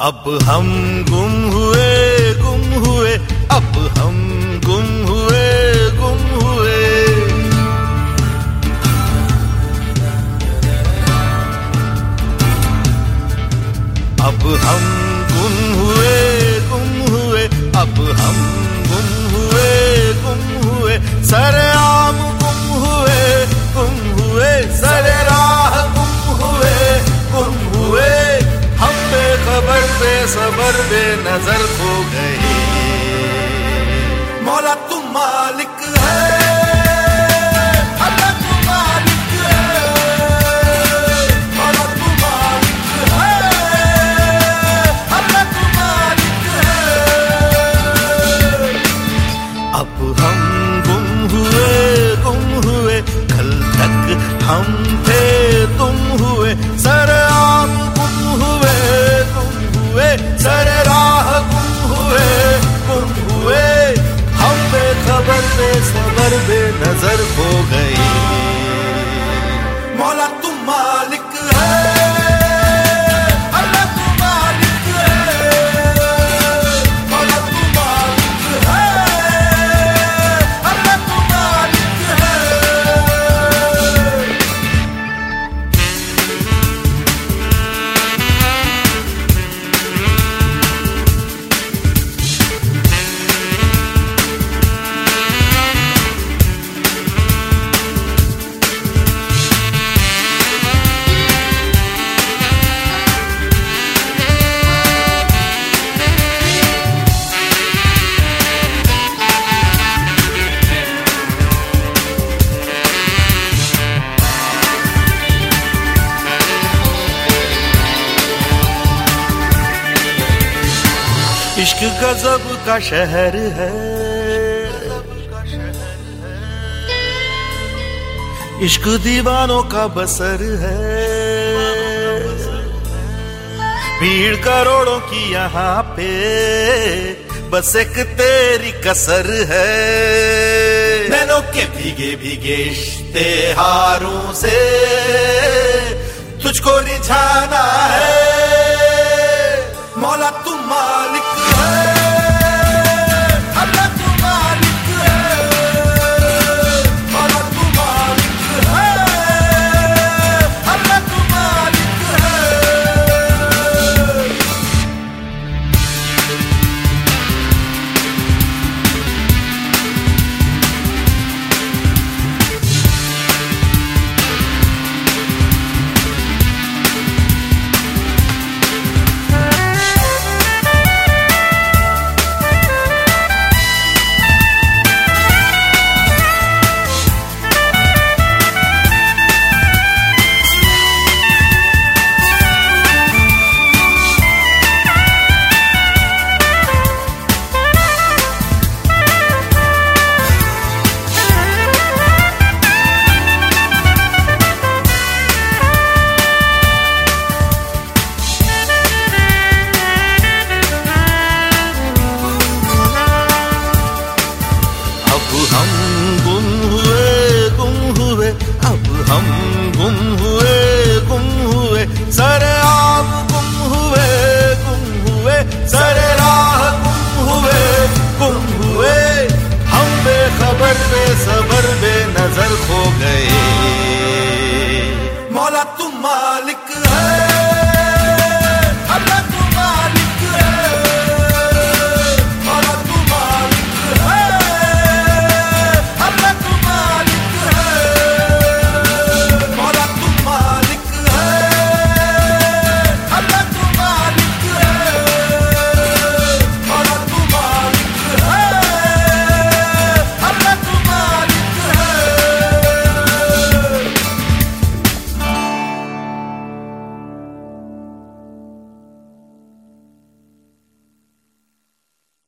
अब हम गुम हुए, अब हम गुम हुए, अब हम गुम हुए, अब हम गुम हुए, सरेआम गुम हुए, सरे राह गुम हुए, हम बेखबर बेसबर बेनजर खो गए। मौला तू मालिक है, अल्लाह तू मालिक है, मौला तू मालिक है, अल्लाह तू मालिक है। अब हम गुम हुए, कल तक हम थे तुम हुए, सरेआम गुम हुए, सरे राह गुम हुए, हम बेखबर बेसबर बेनजर खो गए। मौला तू मालिक है, अल्लाह तू मालिक है, मौला तू मालिक है, अल्लाह तू मालिक है। इश्क गजब का शहर है, इश्क दीवानों का बसर है, भीड़ करोड़ों की यहाँ पे बस एक तेरी कसर है। नैनों के भीगे भीगे इश्तेहारों से तुझको रिझाना है। मौला तू मालिक है, अल्लाह तू मालिक है, मौला तू मालिक है, अल्लाह तू मालिक है। हम गुम हुए, अब हम गुम हुए, सरेआम गुम हुए, सरे राह गुम हुए, हम बेखबर बेसबर बेनजर खो गए। मौला तुम